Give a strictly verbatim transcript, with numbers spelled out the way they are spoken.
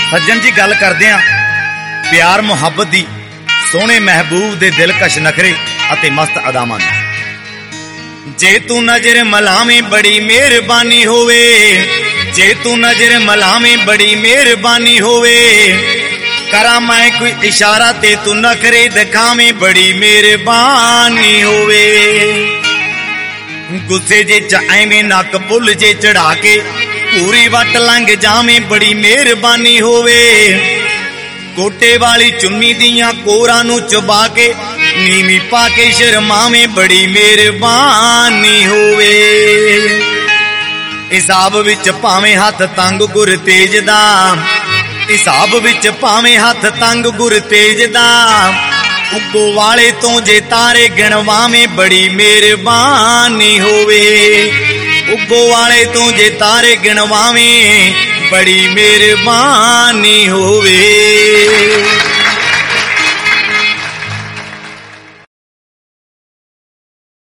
सज्जन जी गल करदे आ प्यार मुहब्बत दी, सोहणे महबूब दे दिलकश नखरे अते मस्त अदावां दी। जे तू नजर मलावें बड़ी मेहरबानी होवे, जे तू नजर मलावें बड़ी मेहरबानी होवे, करा मैं कोई इशारा ते तू नखरे दिखावें बड़ी मेहरबानी होवे। गुस्से जे च एवें नक पुल जे चढ़ा के पूरी वट लंघ जावें बड़ी मेहरबानी होवे। कोटे वाली चुन्नी दियां कोरां नूं चबा के नीवी पा के शर्मावें बड़ी मेहरबानी होवे। हिसाब विच भावें हथ तंग गुर तेज दा, हिसाब विच भावें हथ तंग गुर तेज दा, उगो वाले तो जे तारे गिणवावें बड़ी मेहरबानी होवे। उगो वाले तो जे तारे गिणवावें बड़ी मेहरबानी हो।